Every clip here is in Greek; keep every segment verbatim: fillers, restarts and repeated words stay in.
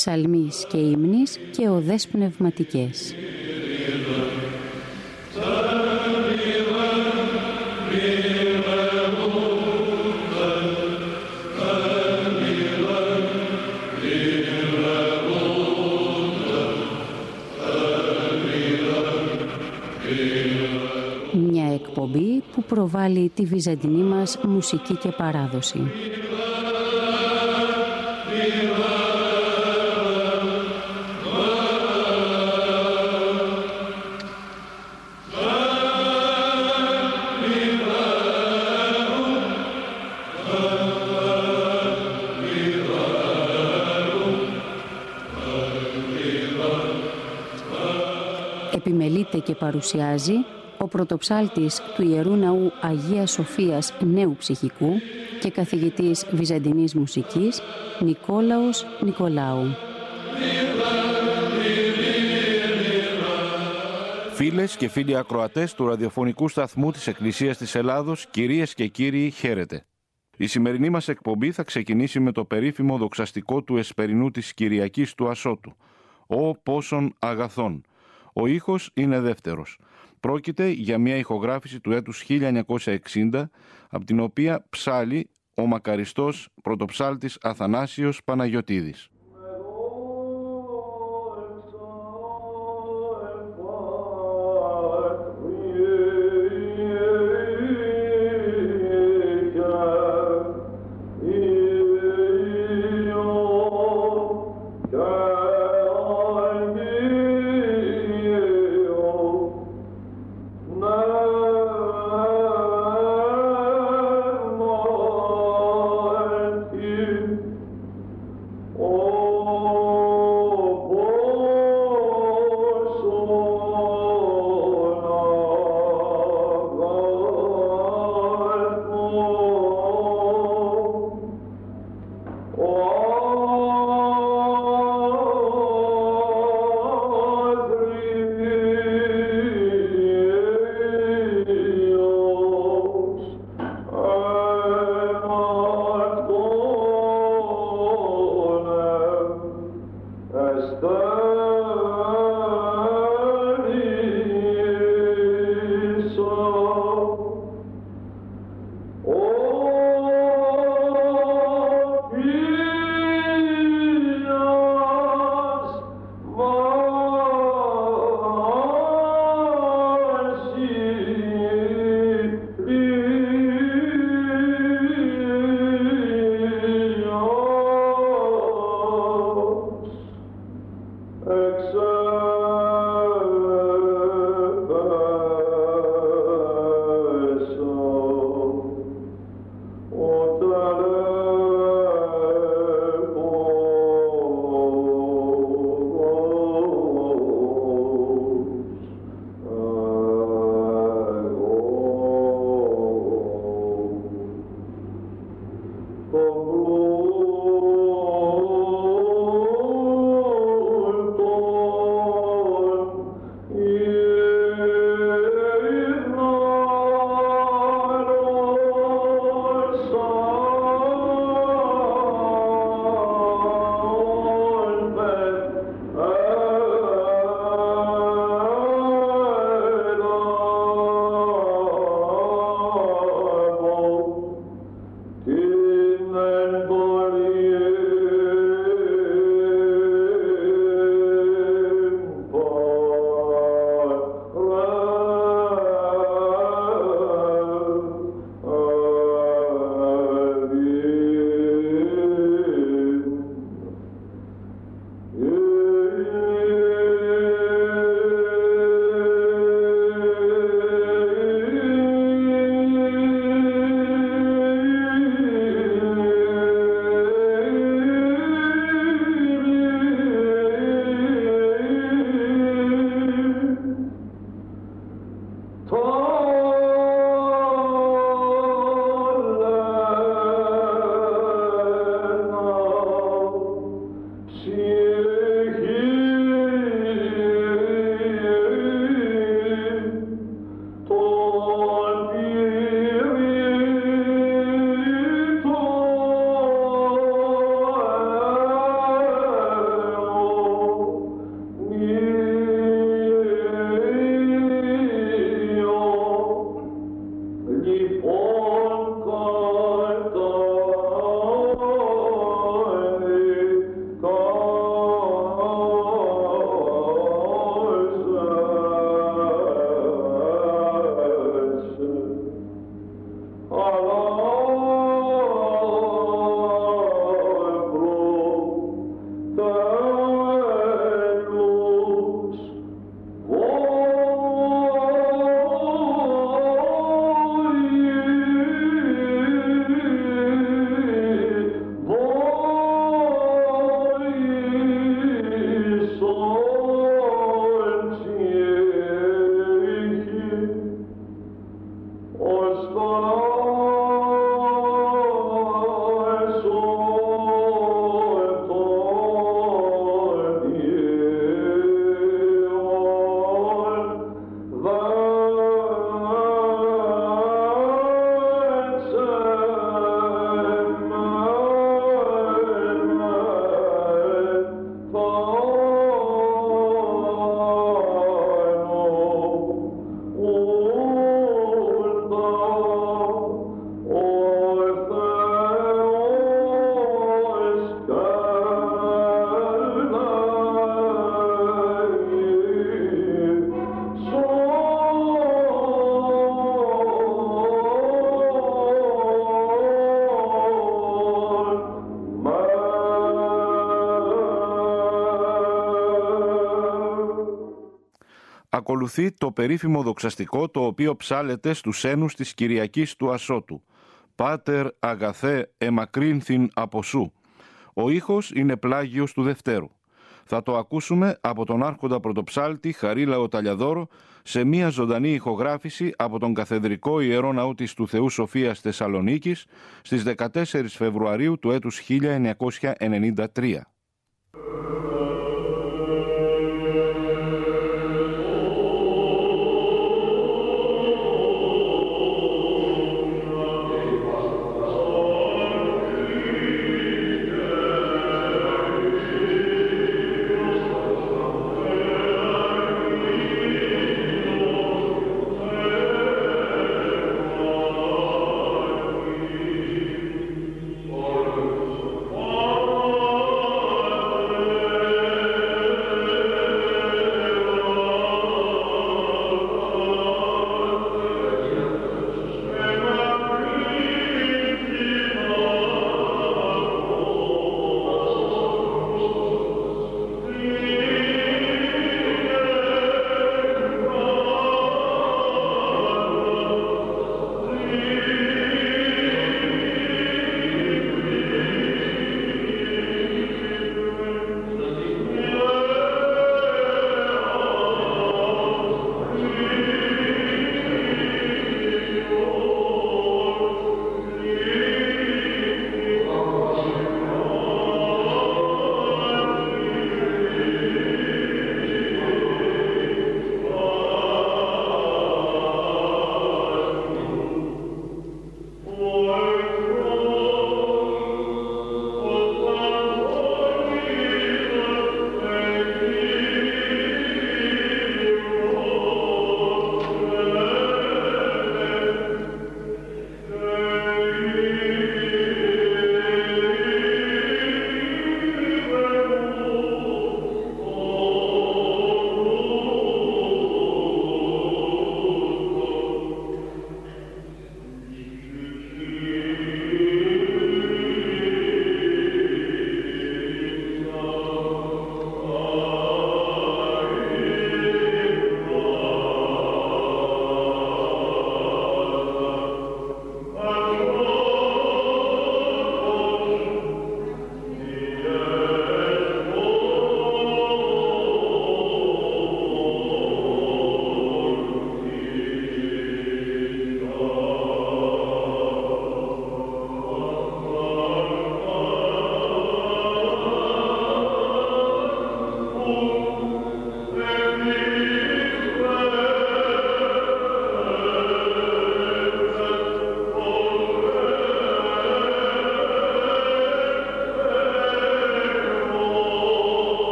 ψαλμής και ύμνης και οδές πνευματικές. Μια εκπομπή που προβάλλει τη βυζαντινή μας μουσική και παράδοση. Επιμελείται και παρουσιάζει ο πρωτοψάλτης του Ιερού Ναού Αγίας Σοφίας Νέου Ψυχικού και καθηγητής βυζαντινής μουσικής Νικόλαος Νικολάου. Φίλες και φίλοι ακροατές του ραδιοφωνικού σταθμού της Εκκλησίας της Ελλάδος, κυρίες και κύριοι, χαίρετε. Η σημερινή μας εκπομπή θα ξεκινήσει με το περίφημο δοξαστικό του Εσπερινού της Κυριακής του Ασώτου. «Ω πόσων αγαθών». Ο ήχος είναι δεύτερος. Πρόκειται για μια ηχογράφηση του έτους χίλια εννιακόσια εξήντα, από την οποία ψάλλει ο μακαριστός πρωτοψάλτης Αθανάσιος Παναγιωτίδης. Oh Ακολουθεί το περίφημο δοξαστικό το οποίο ψάλεται στους αίνους της Κυριακής του Ασώτου. «Πάτερ αγαθέ εμακρύνθην από σου». Ο ήχος είναι πλάγιος του Δευτέρου. Θα το ακούσουμε από τον άρχοντα πρωτοψάλτη Χαρίλαο Ταλιαδόρο σε μια ζωντανή ηχογράφηση από τον Καθεδρικό Ιερό Ναού της του Θεού Σοφίας Θεσσαλονίκης στις δεκατέσσερις Φεβρουαρίου του έτους χίλια εννιακόσια ενενήντα τρία. Oh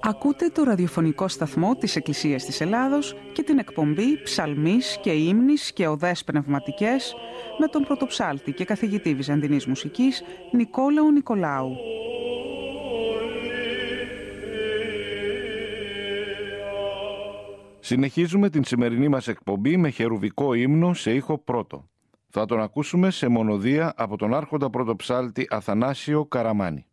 Ακούτε το ραδιοφωνικό σταθμό της Εκκλησίας της Ελλάδος και την εκπομπή «Ψαλμής και ύμνης και οδές πνευματικές» με τον πρωτοψάλτη και καθηγητή Βυζαντινής μουσικής Νικόλαο Νικολάου. Συνεχίζουμε την σημερινή μας εκπομπή με χερουβικό ύμνο σε ήχο πρώτο. Θα τον ακούσουμε σε μονοδία από τον άρχοντα πρωτοψάλτη Αθανάσιο Καραμάνη.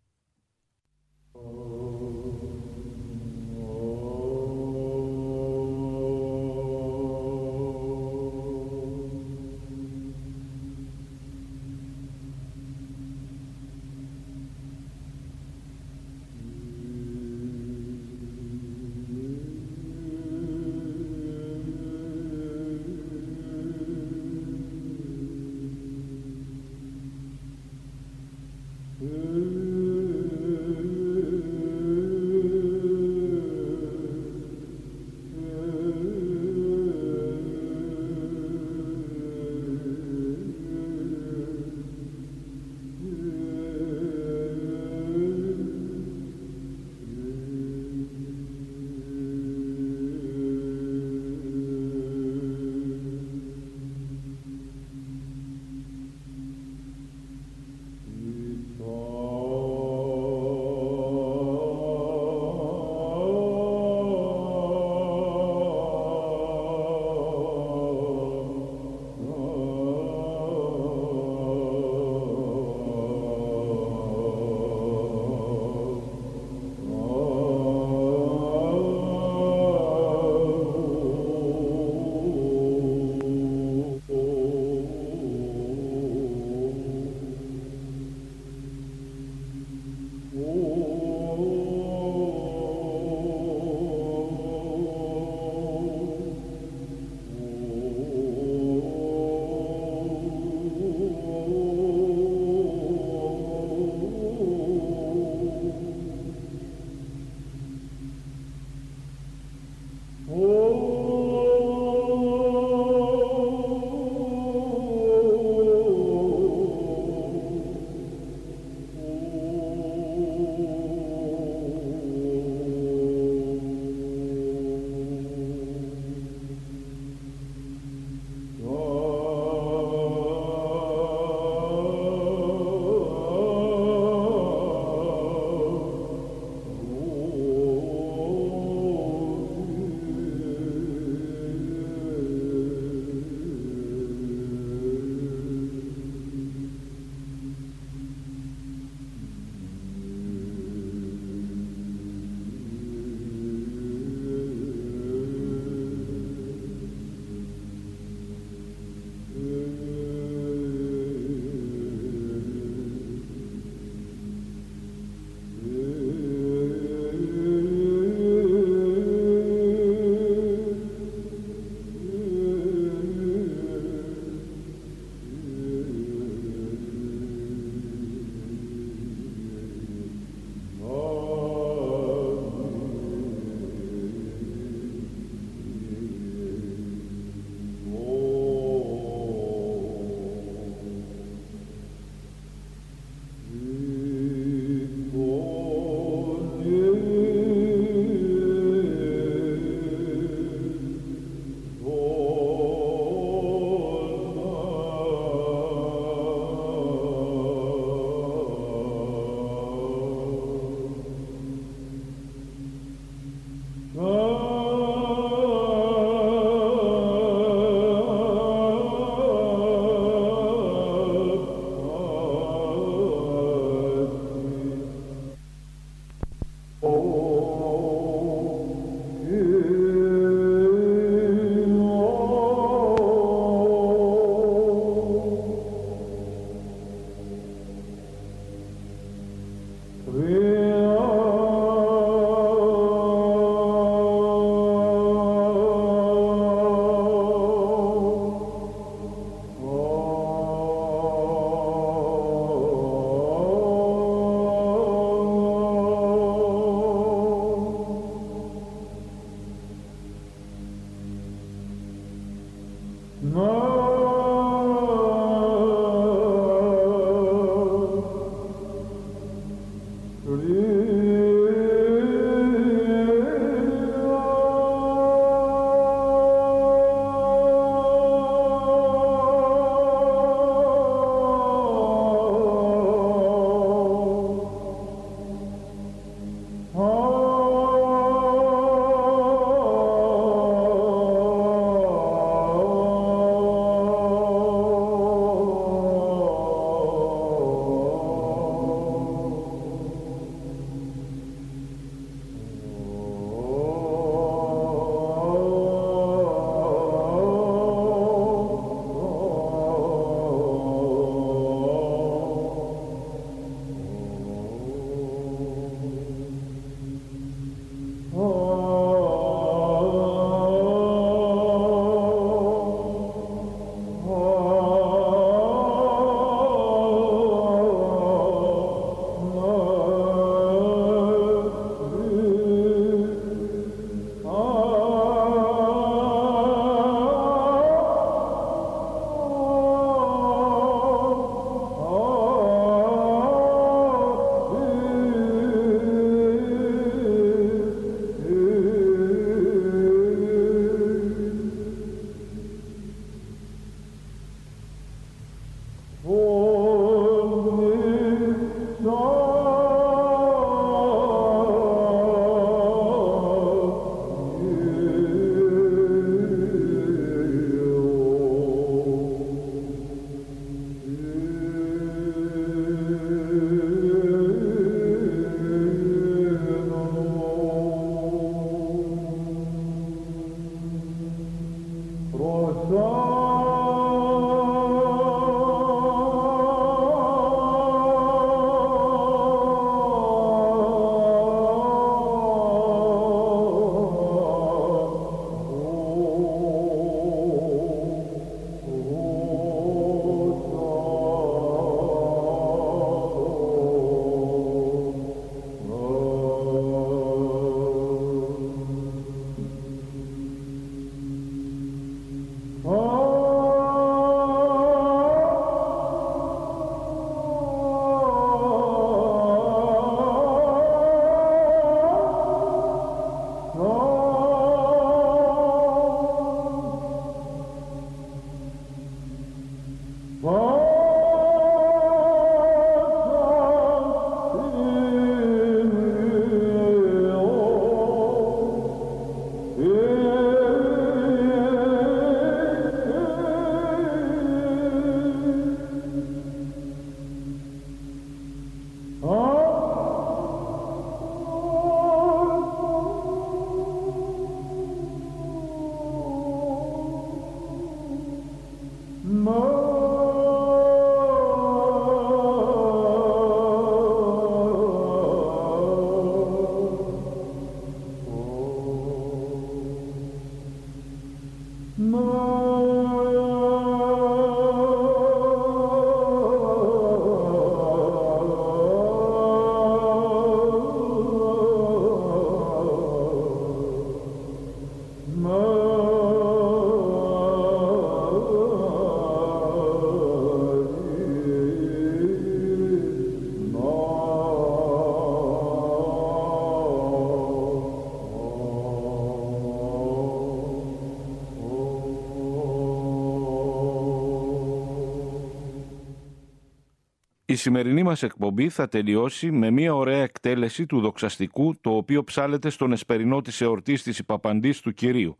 Η σημερινή μας εκπομπή θα τελειώσει με μια ωραία εκτέλεση του δοξαστικού, το οποίο ψάλεται στον εσπερινό της εορτής της Υπαπαντής του Κυρίου.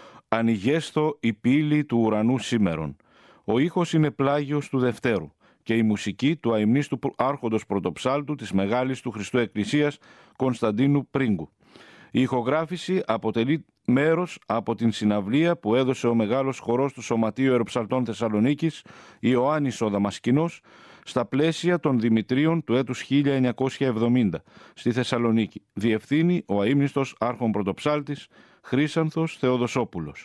«Ανοιγέστο η πύλη του ουρανού σήμερον». Ο ήχος είναι πλάγιος του Δευτέρου και η μουσική του αημνίστου άρχοντος πρωτοψάλτου της Μεγάλης του Χριστού Εκκλησίας Κωνσταντίνου Πρίγκου. Η ηχογράφηση αποτελεί μέρος από την συναυλία που έδωσε ο μεγάλος χορός του Σωματείου Αεροψαλτών Θεσσαλονίκης, Ιωάννης ο Δαμασκηνός, στα πλαίσια των Δημητρίων του έτους χίλια εννιακόσια εβδομήντα στη Θεσσαλονίκη. Διευθύνει ο αείμνηστος άρχον πρωτοψάλτης Χρύσανθος Θεοδοσόπουλος.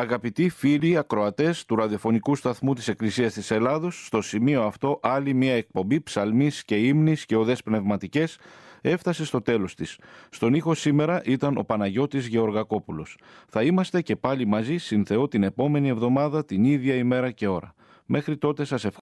Αγαπητοί φίλοι ακροατές του ραδιοφωνικού σταθμού της Εκκλησίας της Ελλάδος, στο σημείο αυτό άλλη μια εκπομπή ψαλμής και ύμνης και οδές πνευματικές έφτασε στο τέλος της. Στον ήχο σήμερα ήταν ο Παναγιώτης Γεωργακόπουλος. Θα είμαστε και πάλι μαζί συν Θεό την επόμενη εβδομάδα την ίδια ημέρα και ώρα. Μέχρι τότε σας ευχαριστώ.